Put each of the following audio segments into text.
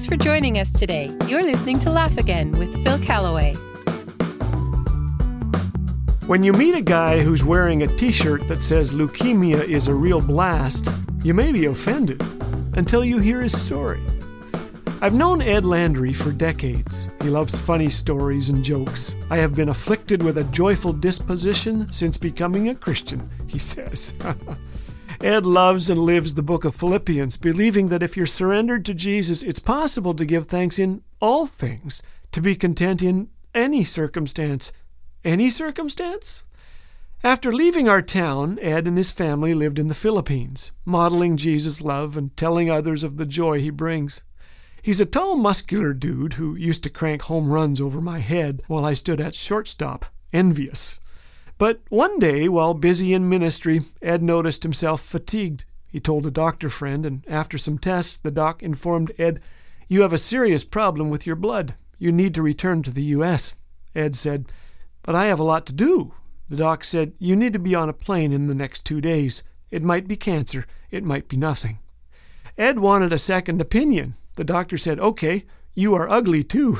Thanks for joining us today. You're listening to Laugh Again with Phil Callaway. When you meet a guy who's wearing a t-shirt that says leukemia is a real blast, you may be offended until you hear his story. I've known Ed Landry for decades. He loves funny stories and jokes. I have been afflicted with a joyful disposition since becoming a Christian, he says. Ed loves and lives the book of Philippians, believing that if you're surrendered to Jesus, it's possible to give thanks in all things, to be content in any circumstance. Any circumstance? After leaving our town, Ed and his family lived in the Philippines, modeling Jesus' love and telling others of the joy he brings. He's a tall, muscular dude who used to crank home runs over my head while I stood at shortstop, envious. But one day, while busy in ministry, Ed noticed himself fatigued. He told a doctor friend, and after some tests, the doc informed Ed, "You have a serious problem with your blood. You need to return to the U.S." Ed said, "But I have a lot to do." The doc said, "You need to be on a plane in the next 2 days. It might be cancer. It might be nothing." Ed wanted a second opinion. The doctor said, "Okay, you are ugly too."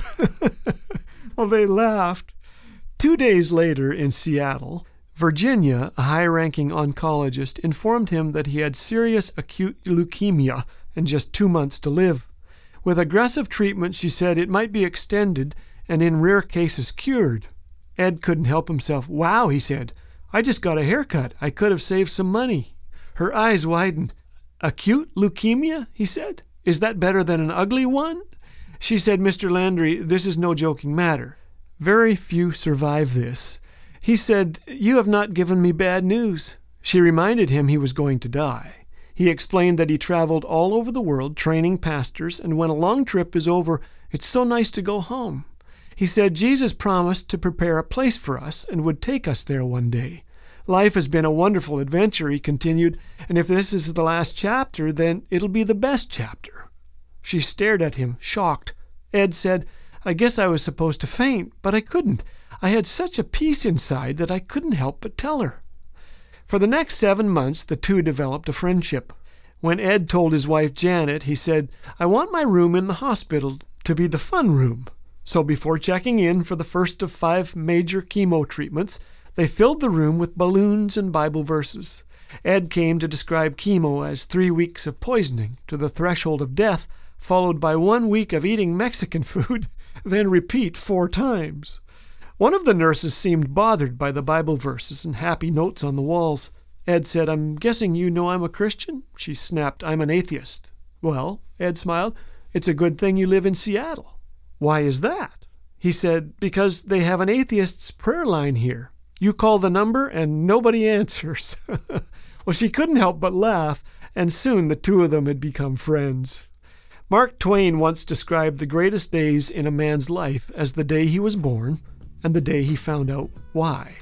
Well, they laughed. 2 days later in Seattle, Virginia, a high-ranking oncologist, informed him that he had serious acute leukemia and just 2 months to live. With aggressive treatment, she said it might be extended and in rare cases cured. Ed couldn't help himself. "Wow," he said. "I just got a haircut. I could have saved some money." Her eyes widened. "Acute leukemia?" he said. "Is that better than an ugly one?" She said, "Mr. Landry, this is no joking matter. Very few survive this." He said, "You have not given me bad news." She reminded him he was going to die. He explained that he traveled all over the world training pastors, and when a long trip is over, it's so nice to go home. He said Jesus promised to prepare a place for us and would take us there one day. "Life has been a wonderful adventure," he continued, "and if this is the last chapter, then it'll be the best chapter." She stared at him, shocked. Ed said, "I guess I was supposed to faint, but I couldn't. I had such a peace inside that I couldn't help but tell her." For the next 7 months, the two developed a friendship. When Ed told his wife Janet, he said, "I want my room in the hospital to be the fun room." So before checking in for the first of 5 major chemo treatments, they filled the room with balloons and Bible verses. Ed came to describe chemo as 3 weeks of poisoning to the threshold of death, followed by 1 week of eating Mexican food, then repeat 4 times. One of the nurses seemed bothered by the Bible verses and happy notes on the walls. Ed said, "I'm guessing you know I'm a Christian?" She snapped, "I'm an atheist." "Well," Ed smiled, "it's a good thing you live in Seattle." "Why is that?" He said, "Because they have an atheist's prayer line here. You call the number and nobody answers." Well, she couldn't help but laugh, and soon the two of them had become friends. Mark Twain once described the greatest days in a man's life as the day he was born and the day he found out why.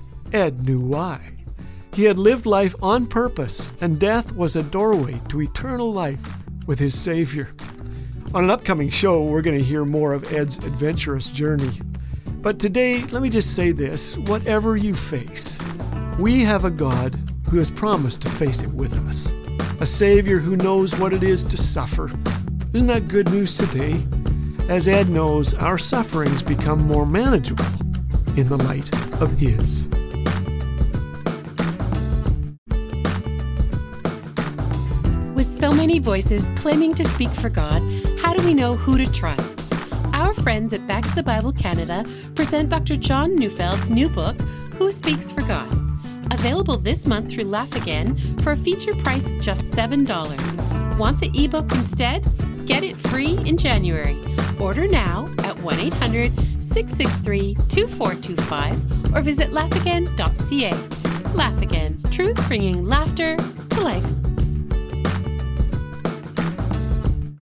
Ed knew why. He had lived life on purpose, and death was a doorway to eternal life with his Savior. On an upcoming show, we're going to hear more of Ed's adventurous journey. But today, let me just say this: whatever you face, we have a God who has promised to face it with us, a Savior who knows what it is to suffer. Isn't that good news today? As Ed knows, our sufferings become more manageable in the light of His. With so many voices claiming to speak for God, how do we know who to trust? Our friends at Back to the Bible Canada present Dr. John Neufeld's new book, Who Speaks for God? Available this month through Laugh Again for a feature price of just $7. Want the ebook instead? Get it free in January. Order now at 1-800-663-2425 or visit laughagain.ca. Laugh Again, truth bringing laughter to life.